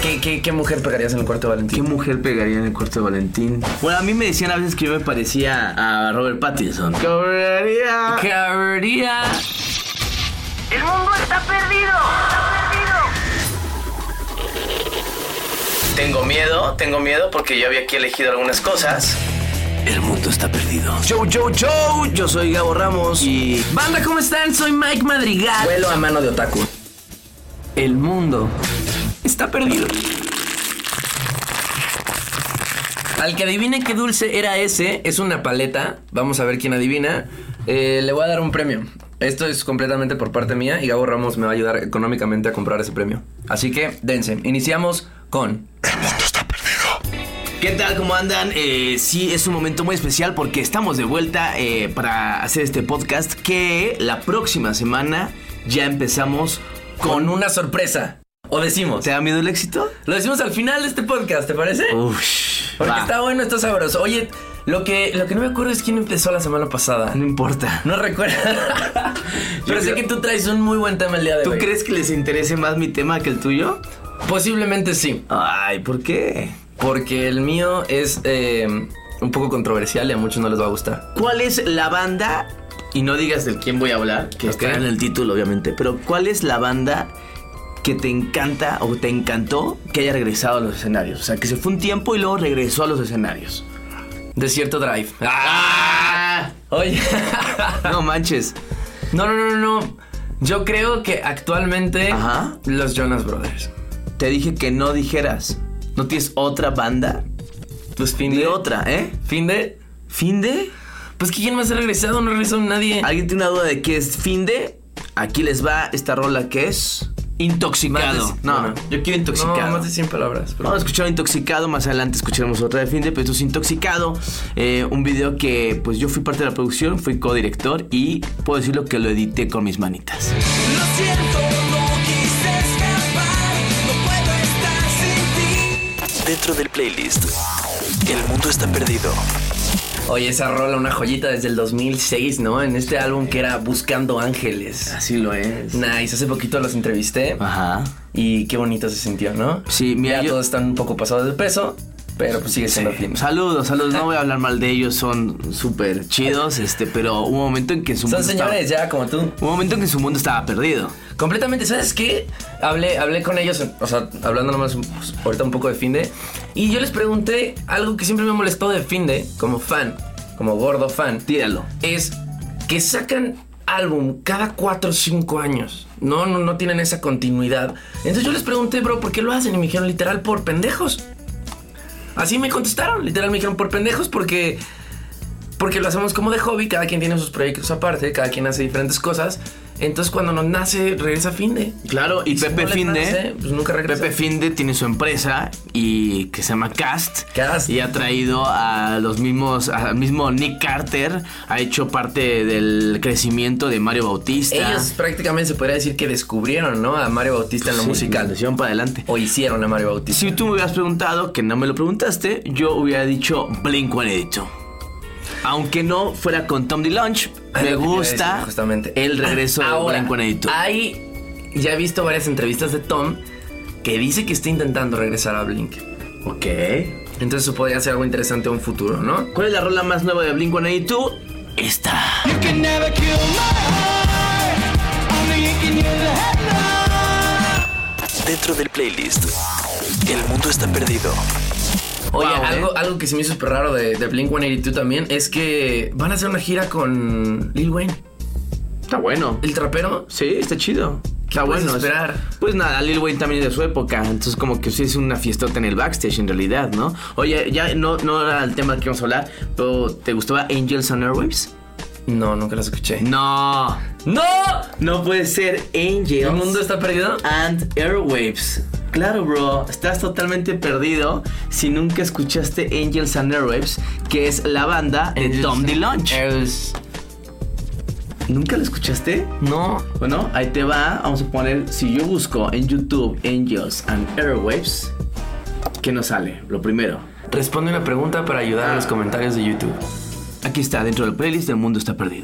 ¿Qué mujer pegarías en el cuarto de Valentín? ¿Qué mujer pegaría en el cuarto de Valentín? Bueno, a mí me decían a veces que yo me parecía a Robert Pattinson. Cabrería. ¡El mundo está perdido! Tengo miedo porque yo había aquí elegido algunas cosas. El mundo está perdido. Show, yo soy Gabo Ramos Y... Banda, ¿cómo están? Soy Mike Madrigal. Vuelo a mano de otaku. El mundo está perdido. Al que adivine qué dulce era ese, es una paleta. Vamos a ver quién adivina. Le voy a dar un premio. Esto es completamente por parte mía y Gabo Ramos me va a ayudar económicamente a comprar ese premio. Así que, dense. Iniciamos con... El mundo está perdido. ¿Qué tal? ¿Cómo andan? Sí, es un momento muy especial porque estamos de vuelta para hacer este podcast que la próxima semana ya empezamos con una sorpresa. O decimos. ¿Te da miedo el éxito? Lo decimos al final de este podcast, ¿te parece? Porque está bueno, está sabroso. Oye, lo que no me acuerdo es quién empezó la semana pasada. No importa. No recuerdo. Pero sé que tú traes un muy buen tema el día de hoy. ¿Tú crees que les interese más mi tema que el tuyo? Posiblemente sí. Ay, ¿por qué? Porque el mío es un poco controversial y a muchos no les va a gustar. ¿Cuál es la banda? Y no digas de quién voy a hablar, que está en el título, obviamente. Pero ¿cuál es la banda que te encanta o te encantó que haya regresado a los escenarios? O sea, que se fue un tiempo y luego regresó a los escenarios. Desierto Drive. Oye. No manches. No. Yo creo que actualmente Ajá. Los Jonas Brothers. Te dije que no dijeras. ¿No tienes otra banda? Pues Finde. De otra, ¿eh? ¿Finde? ¿Finde? Pues ¿quién más ha regresado? No ha regresado nadie. ¿Alguien tiene una duda de qué es Finde? Aquí les va esta rola que es... Intoxicado. No, yo quiero Intoxicado. No, más de 100 palabras. Vamos a escuchar Intoxicado. Más adelante escucharemos otra de Finde, pero esto es Intoxicado. Un video que pues yo fui parte de la producción, fui codirector y puedo decirlo que lo edité con mis manitas. Lo siento, no quise escapar, no puedo estar sin ti. Dentro del playlist, El mundo está perdido. Oye, esa rola, una joyita desde el 2006, ¿no? En este álbum que era Buscando Ángeles. Así lo es. Nice, hace poquito los entrevisté. Ajá. Y qué bonito se sintió, ¿no? Sí, mira, ya todos están un poco pasados de peso, pero pues sigue siendo film. Saludos, no voy a hablar mal de ellos, son súper chidos, pero hubo un momento en que su mundo son señores ya, como tú. Un momento en que su mundo estaba perdido. Completamente, ¿sabes qué? Hablé con ellos, o sea, hablando nomás pues, ahorita un poco de Finde. Y yo les pregunté algo que siempre me molestó de Finde, como fan, como gordo fan. Tíralo. Es que sacan álbum cada 4 o 5 años. No tienen esa continuidad. Entonces yo les pregunté, bro, ¿por qué lo hacen? Y me dijeron literal por pendejos. Así me contestaron, literal me dijeron por pendejos porque lo hacemos como de hobby, cada quien tiene sus proyectos aparte, cada quien hace diferentes cosas. Entonces cuando nos nace, regresa Finde. Claro, y Pepe no Finde, nace, pues nunca regresa. Pepe Finde tiene su empresa y que se llama Cast. Y ha traído a los mismos, al mismo Nick Carter, ha hecho parte del crecimiento de Mario Bautista. Ellos prácticamente se podría decir que descubrieron, ¿no? A Mario Bautista en lo musical. Lo hicieron para adelante. O hicieron a Mario Bautista. Si tú me hubieras preguntado, que no me lo preguntaste, yo hubiera dicho Blink-182. Aunque no fuera con Tom DeLonge, me gusta justamente el regreso de Blink-182. Ya he visto varias entrevistas de Tom que dice que está intentando regresar a Blink. Ok. Entonces eso podría ser algo interesante a un futuro, ¿no? ¿Cuál es la rola más nueva de Blink-182? Esta. You can never kill my heart. Only you can hear the headline. Dentro del playlist, El mundo está perdido. Oye, algo que se me hizo súper raro de Blink-182 también es que van a hacer una gira con Lil Wayne. Está bueno. ¿El trapero? Sí, está chido. Está bueno esperar. Pues nada, Lil Wayne también es de su época. Entonces como que sí es una fiestota en el backstage en realidad, ¿no? Oye, ya no era el tema que íbamos a hablar, pero ¿te gustaba Angels and Airwaves? No, nunca la escuché. No puede ser Angels. ¿El mundo está perdido? And Airwaves. Claro, bro, estás totalmente perdido si nunca escuchaste Angels and Airwaves, que es la banda de Tom DeLonge. ¿Nunca la escuchaste? No. Bueno, ahí te va. Vamos a poner, si yo busco en YouTube Angels and Airwaves, ¿qué nos sale? Lo primero. Responde una pregunta para ayudar a los comentarios de YouTube. Aquí está, dentro del playlist El mundo está perdido.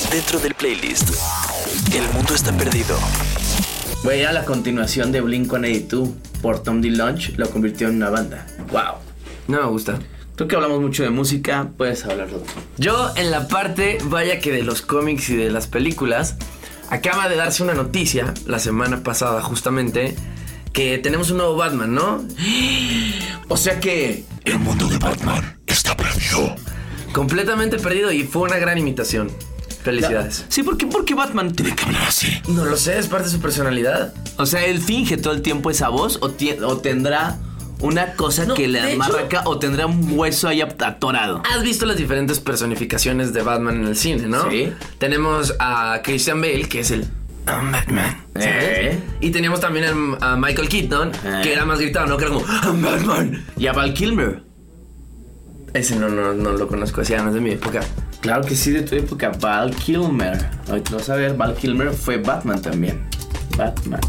Dentro del playlist, El mundo está perdido. Güey, a la continuación de Blink-182 por Tom DeLonge lo convirtió en una banda. Wow. No me gusta. Creo que hablamos mucho de música, puedes hablarlo tú. Yo en la parte, vaya que de los cómics y de las películas, acaba de darse una noticia la semana pasada justamente que tenemos un nuevo Batman, ¿no? O sea que El mundo de Batman está perdido. Completamente perdido y fue una gran imitación. Felicidades. Sí, ¿por qué Batman Tiene que hablar así. No lo sé, es parte de su personalidad. O sea, él finge todo el tiempo esa voz o tendrá una cosa No, que le de amarra hecho- acá o tendrá un hueso ahí atorado. Has visto las diferentes personificaciones de Batman en el cine, ¿no? Sí. Tenemos a Christian Bale, que es el I'm Batman. ¿sabes? Y teníamos también a Michael Keaton, que era más gritado, ¿no? Que era como I'm Batman. Y a Val Kilmer. Ese no lo conozco, así no es de mi época. Claro que sí, de tu época, Val Kilmer. Ahorita vas a ver, Val Kilmer fue Batman también. Batman.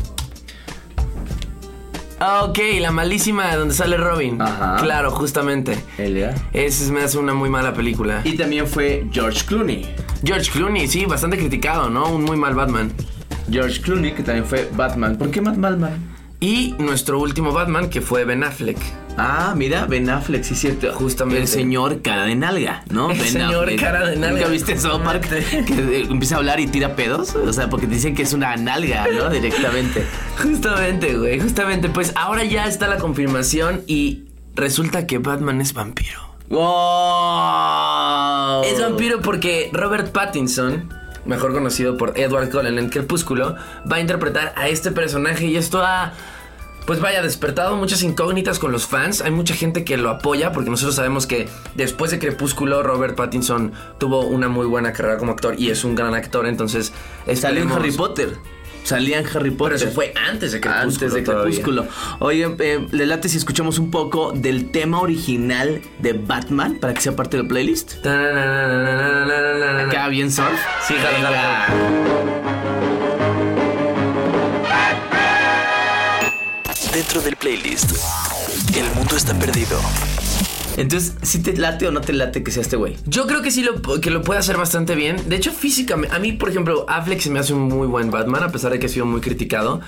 Ah, ok, la malísima donde sale Robin. Ajá. Claro, justamente. Elia. Ese me hace una muy mala película. Y también fue George Clooney. George Clooney, sí, bastante criticado, ¿no? Un muy mal Batman. George Clooney, que también fue Batman. ¿Por qué Batman? Y nuestro último Batman, que fue Ben Affleck. Ah, mira, Ben Affleck, sí es cierto. Justamente. El señor cara de nalga, ¿no? El Ben señor Affleck. cara de nalga. ¿Nunca viste South Park? Que empieza a hablar y tira pedos. O sea, porque dicen que es una nalga, ¿no? Directamente. Justamente, güey, justamente. Pues ahora ya está la confirmación y resulta que Batman es vampiro. ¡Wow! Es vampiro porque Robert Pattinson, mejor conocido por Edward Cullen en Crepúsculo, va a interpretar a este personaje y esto ha, pues vaya, despertado muchas incógnitas con los fans. Hay mucha gente que lo apoya porque nosotros sabemos que después de Crepúsculo Robert Pattinson tuvo una muy buena carrera como actor y es un gran actor, entonces Salió en esperemos- Harry Potter. Salía en Harry Potter. Pero eso fue antes de Crepúsculo. Antes de todavía. Crepúsculo. Oye, ¿le late si escuchamos un poco del tema original de Batman para que sea parte del playlist? Acá bien surf. Sí, jala, jala. Dentro del playlist, El mundo está perdido. Entonces, ¿sí te late o no te late que sea este güey? Yo creo que sí que lo puede hacer bastante bien. De hecho, físicamente, a mí, por ejemplo, Affleck se me hace un muy buen Batman, a pesar de que ha sido muy criticado.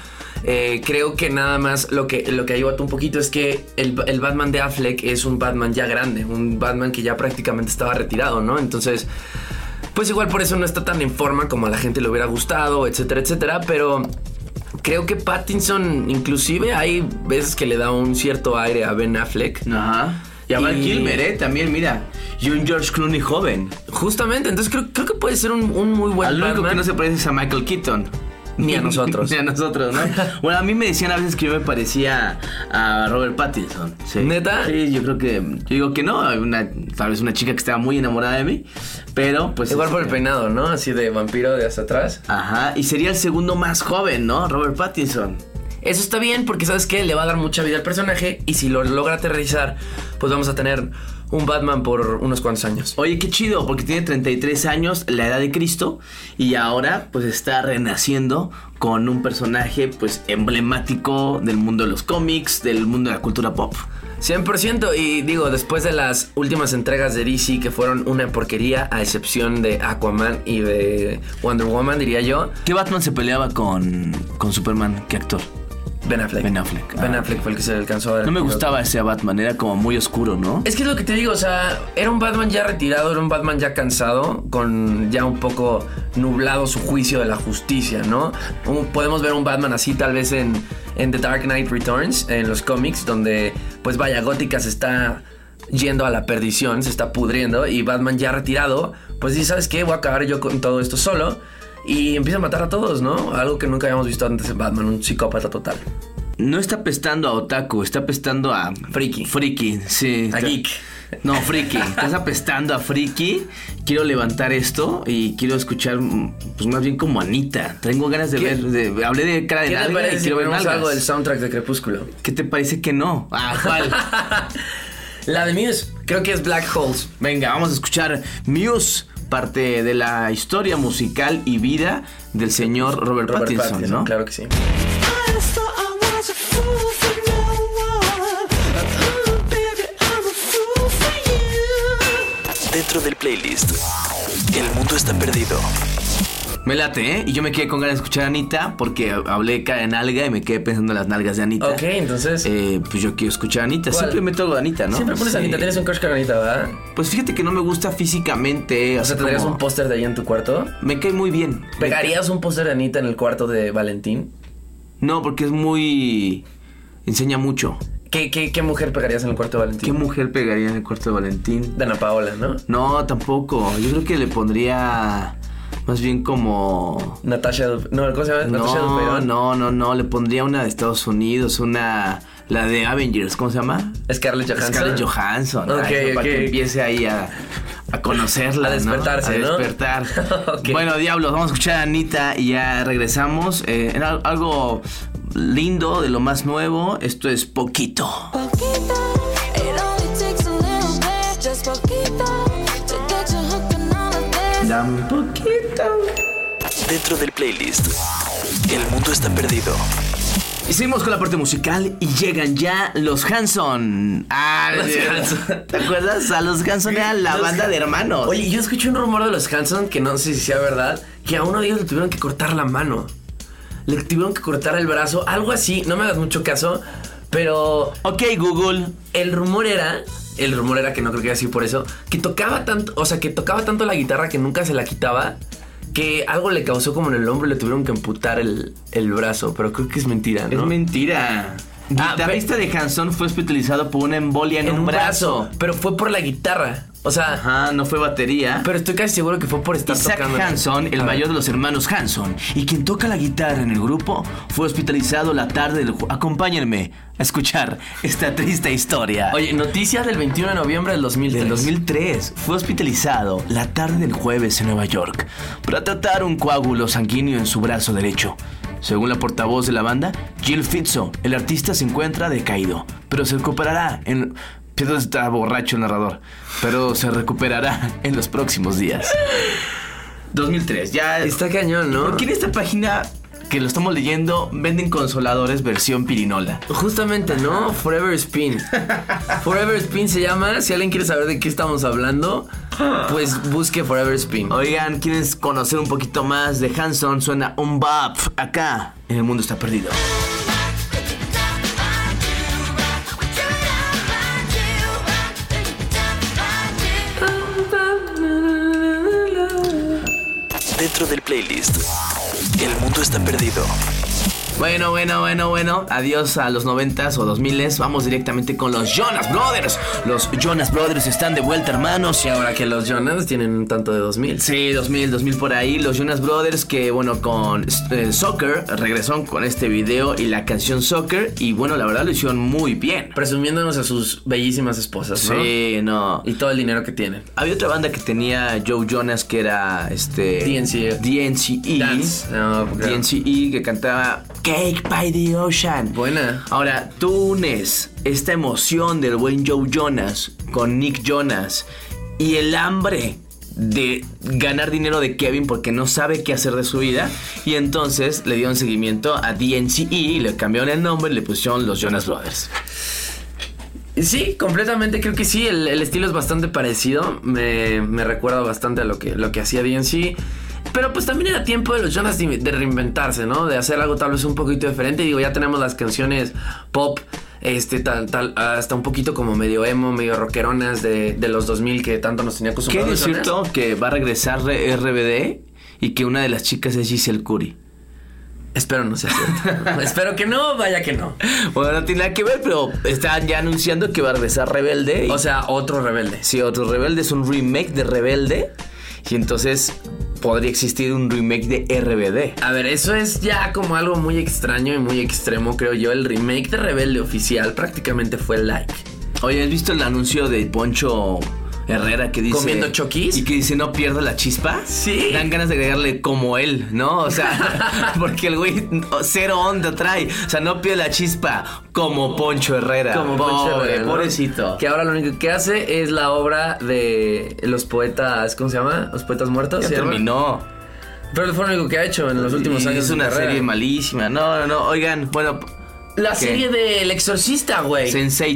Creo que nada más lo que ayuda un poquito es que el Batman de Affleck es un Batman ya grande, un Batman que ya prácticamente estaba retirado, ¿no? Entonces, pues igual por eso no está tan en forma como a la gente le hubiera gustado, etcétera, etcétera. Pero creo que Pattinson, inclusive, hay veces que le da un cierto aire a Ben Affleck. Ajá. Y a Val Y- Kilmer, también, mira. Y un George Clooney joven. Justamente, entonces creo que puede ser un muy buen Al único Batman. que no se parece es a Michael Keaton. Ni a nosotros. Ni a nosotros, ¿no? Bueno, a mí me decían a veces que yo me parecía a Robert Pattinson. Sí. ¿Neta? Sí, yo creo que... Yo digo que no. Tal vez una chica que estaba muy enamorada de mí. Pero, pues... Igual por el peinado, ¿no? Así de vampiro de hasta atrás. Ajá. Y sería el segundo más joven, ¿no? Robert Pattinson. Eso está bien porque, ¿sabes qué? Le va a dar mucha vida al personaje y si lo logra aterrizar, pues vamos a tener un Batman por unos cuantos años. Oye, qué chido, porque tiene 33 años, la edad de Cristo, y ahora pues está renaciendo con un personaje pues emblemático del mundo de los cómics, del mundo de la cultura pop. 100%, y digo, después de las últimas entregas de DC que fueron una porquería, a excepción de Aquaman y de Wonder Woman, diría yo, ¿Qué Batman se peleaba con Superman? ¿Qué actor? Ben Affleck. Ben Affleck. Ben Ah. Affleck fue el que se alcanzó a ver. No me gustaba ese Batman, era como muy oscuro, ¿no? Es que es lo que te digo, o sea, era un Batman ya retirado, era un Batman ya cansado, con ya un poco nublado su juicio de la justicia, ¿no? Podemos ver un Batman así tal vez en The Dark Knight Returns, en los cómics, donde pues vaya, Gótica se está yendo a la perdición, se está pudriendo, y Batman ya retirado, pues dice, ¿sabes qué? Voy a acabar yo con todo esto solo. Y empieza a matar a todos, ¿no? Algo que nunca habíamos visto antes en Batman, un psicópata total. No está apestando a otaku, está apestando a... Friki. Friki, sí. A geek. No, friki. Estás apestando a friki. Quiero levantar esto y quiero escuchar, pues más bien como Anita. Tengo ganas de ¿Qué? ver... hablé de cara de ¿Qué te nalga parece y si quiero ver ponemos algo del nalgas. soundtrack de Crepúsculo? ¿Qué te parece que no? Ah, ¿cuál? La de Muse, creo que es Black Holes. Venga, vamos a escuchar Muse, parte de la historia musical y vida del señor Robert Pattinson, ¿no? Claro que sí. I thought I was a fool for no one. Ooh, baby, I'm a fool for you. Dentro del playlist, El mundo está perdido. Me late, ¿eh? Y yo me quedé con ganas de escuchar a Anita porque hablé en alga y me quedé pensando en las nalgas de Anita. Ok, entonces... pues yo quiero escuchar a Anita. ¿Cuál? Siempre meto algo de Anita, ¿no? Siempre pones a Anita, tienes un crush con Anita, ¿verdad? Pues fíjate que no me gusta físicamente. O sea, ¿tendrías como... un póster de ella en tu cuarto? Me cae muy bien. ¿Pegarías un póster de Anita en el cuarto de Valentín? No, porque es muy... Enseña mucho. ¿Qué mujer pegarías en el cuarto de Valentín? ¿Qué mujer pegaría en el cuarto de Valentín? De Ana Paola, ¿no? No, tampoco. Yo creo que le pondría... Más bien como... Natasha... No, ¿cómo se llama? Natasha Dupeirón. No. Le pondría una de Estados Unidos, una... La de Avengers, ¿cómo se llama? Scarlett Johansson. Scarlett Johansson. Ok, Para ok. que empiece ahí a conocerla, A despertarse, ¿no? ¿no? A despertar. Ok. Bueno, diablos, vamos a escuchar a Anita y ya regresamos. En algo lindo, de lo más nuevo. Esto es Poquito. Poquito, it only takes a little bit, just poquito, to get you hooked on all of this. Dame poquito. Dentro del playlist, El mundo está perdido. Y seguimos con la parte musical y llegan ya los Hanson. Los Hanson. ¿Te acuerdas? A los Hanson era la banda de hermanos. Oye, yo escuché un rumor de los Hanson, que no sé si sea verdad, que a uno de ellos le tuvieron que cortar la mano. Le tuvieron que cortar el brazo, algo así, no me hagas mucho caso, pero... Ok, Google. El rumor era que no creo que era así por eso, que tocaba tanto, o sea, que tocaba tanto la guitarra que nunca se la quitaba, que algo le causó como en el hombro y le tuvieron que amputar el brazo, pero creo que es mentira, ¿no? Es mentira. Guitarrista de Hanson fue hospitalizado por una embolia en un brazo. Pero fue por la guitarra. O sea, Ajá, no fue batería. pero estoy casi seguro que fue por estar Isaac tocando. Hanson, el mayor de los hermanos Hanson, y quien toca la guitarra en el grupo, fue hospitalizado la tarde del Acompáñenme a escuchar esta triste historia. Oye, noticia del 21 de noviembre del 2003. Del 2003, fue hospitalizado la tarde del jueves en Nueva York para tratar un coágulo sanguíneo en su brazo derecho. Según la portavoz de la banda, Jill Fitzo, el artista se encuentra decaído, pero se recuperará en... Pedro está borracho el narrador, pero se recuperará en los próximos días. 2003, ya... Está cañón, ¿no? Aquí en esta página que lo estamos leyendo venden consoladores versión pirinola. Justamente, ¿no? Forever Spin. Forever Spin se llama. Si alguien quiere saber de qué estamos hablando, pues busque Forever Spin. Oigan, ¿quieres conocer un poquito más de Hanson? Suena un bop acá en El Mundo Está Perdido. Dentro del playlist, El mundo está perdido. Bueno. Adiós a los 90s o 2000s. Vamos directamente con los Jonas Brothers. Los Jonas Brothers están de vuelta, hermanos. Y ahora que los Jonas tienen un tanto de 2000. Sí, 2000 por ahí. Los Jonas Brothers que, bueno, con Soccer regresaron con este video y la canción Soccer. Y, bueno, la verdad lo hicieron muy bien. Presumiéndonos a sus bellísimas esposas, ¿no? Sí, no. Y todo el dinero que tienen. Había otra banda que tenía Joe Jonas que era DNCE. DNCE. No, porque... DNCE que cantaba Cake by the Ocean. Buena. Ahora, tú unes esta emoción del buen Joe Jonas con Nick Jonas y el hambre de ganar dinero de Kevin porque no sabe qué hacer de su vida, y entonces le dieron seguimiento a DNCE y le cambiaron el nombre y le pusieron los Jonas Brothers. Sí, completamente, creo que sí. El estilo es bastante parecido. Me recuerda bastante a lo que hacía DNCE. Pero pues también era tiempo de los Jonas de reinventarse, ¿no? De hacer algo tal vez un poquito diferente. Digo, ya tenemos las canciones pop, hasta un poquito como medio emo, medio rockeronas de los 2000 que tanto nos tenía acostumbrados. ¿Qué es cierto que va a regresar RBD y que una de las chicas es Giselle Curry? Espero no sea cierto. Espero que no, vaya que no. Bueno, no tiene nada que ver, pero están ya anunciando que va a regresar Rebelde. O sea, otro Rebelde. Sí, otro Rebelde, es un remake de Rebelde. Y entonces podría existir un remake de RBD. A ver, eso es ya como algo muy extraño y muy extremo, creo yo. El remake de Rebelde oficial prácticamente fue like. Oye, ¿has visto el anuncio de Poncho Herrera que dice... ¿Comiendo Chokis? Y que dice, no pierda la chispa? Sí. Dan ganas de agregarle como él, ¿no? O sea, porque el güey cero onda trae. O sea, no pierde la chispa como Poncho Herrera. Como Poncho Herrera, ¿no? Pobrecito. Que ahora lo único que hace es la obra de los poetas, ¿cómo se llama? Los poetas muertos. Ya ¿se llama? terminó. Pero fue lo único que ha hecho en los últimos años. Es de una carrera. serie malísima. No. Oigan, bueno... La ¿qué? serie del Exorcista, güey. Sense8.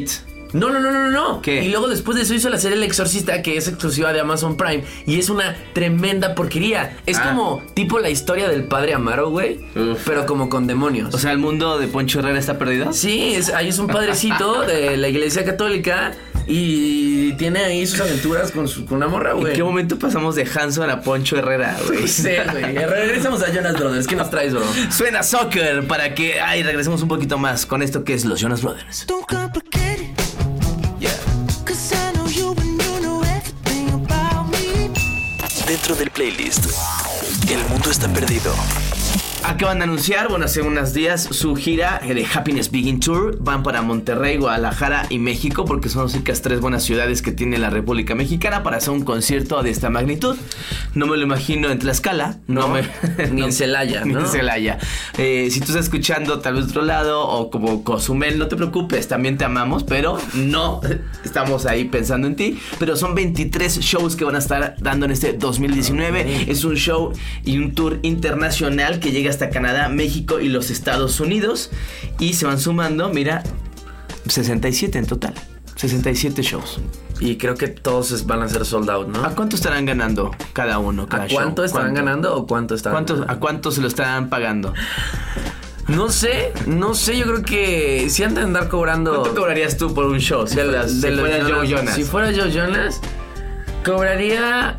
No. ¿Qué? Y luego después de eso hizo la serie El Exorcista, que es exclusiva de Amazon Prime. Y es una tremenda porquería. Es como tipo la historia del padre Amaro, güey. Pero como con demonios. O sea, ¿el mundo de Poncho Herrera está perdido? Sí, ahí es un padrecito de la iglesia católica. Y tiene ahí sus aventuras con una morra, güey. ¿En qué momento pasamos de Hanson a Poncho Herrera, güey? Sí, güey. Regresamos a Jonas Brothers. ¿Qué nos traes, bro? Suena Soccer para que regresemos un poquito más con esto que es los Jonas Brothers. Don't complicate it. Cause I know you and you know everything about me. Dentro del playlist, el mundo está perdido. Acaban de anunciar, bueno, hace unos días, su gira de Happiness Begin Tour. Van para Monterrey, Guadalajara y México, porque son las únicas 3 buenas ciudades que tiene la República Mexicana para hacer un concierto de esta magnitud. No me lo imagino en Tlaxcala, Ni en Celaya, ni ¿no? en Celaya. Si tú estás escuchando tal vez de otro lado o como Cozumel, no te preocupes, también te amamos, pero no estamos ahí pensando en ti. Pero son 23 shows que van a estar dando en este 2019. Es un show y un tour internacional que llega hasta Canadá, México y los Estados Unidos. Y se van sumando, mira, 67 en total. 67 shows. Y creo que todos van a ser sold out, ¿no? ¿A cuánto estarán ganando cada uno? Cada ¿A cuánto show? estarán ganando o cuánto estarán ganando? ¿A cuánto se lo estarán pagando? No sé, yo creo que si han de andar cobrando. ¿Cuánto cobrarías tú por un show? Si fuera Joe Jonas. Si fuera Joe Jonas, cobraría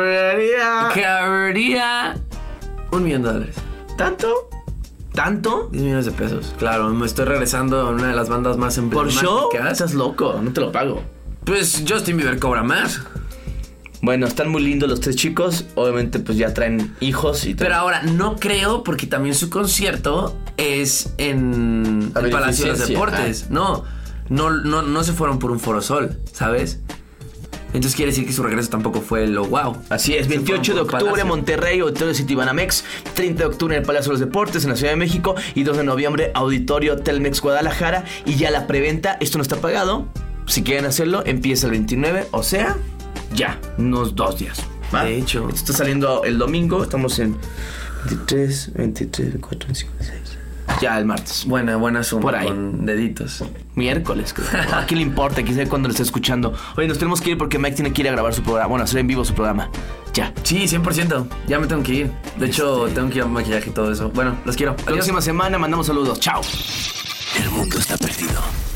$1 millón. ¿Tanto? 10 millones de pesos. Claro, me estoy regresando a una de las bandas más ¿Por emblemáticas. show? Estás loco, no te lo pago. Pues Justin Bieber cobra más. Bueno, están muy lindos los 3 chicos. Obviamente pues ya traen hijos y todo. Pero ahora no creo, porque también su concierto es en el Palacio de los Deportes. No se fueron por un Foro Sol, ¿sabes? Entonces quiere decir que su regreso tampoco fue lo wow. Así es, 28 de octubre Monterrey, Auditorio Citibanamex, 30 de octubre en el Palacio de los Deportes en la Ciudad de México y 2 de noviembre Auditorio Telmex Guadalajara. Y ya la preventa, esto no está pagado. Si quieren hacerlo, empieza el 29, o sea, ya, unos 2 días. ¿va? De hecho. Esto está saliendo el domingo, estamos en 23, 24, 25, 26. Ya el martes. Buena suma. Por ahí. Con deditos. Miércoles, creo. ¿A qué le importa? Quién sabe cuándo lo está escuchando. Oye, nos tenemos que ir porque Mike tiene que ir a grabar su programa. Bueno, hacer en vivo su programa. Ya. Sí, 100%. Ya me tengo que ir. De hecho, tengo que ir a maquillaje y todo eso. Bueno, los quiero. Adiós. Próxima semana mandamos saludos. Chao. El mundo está perdido.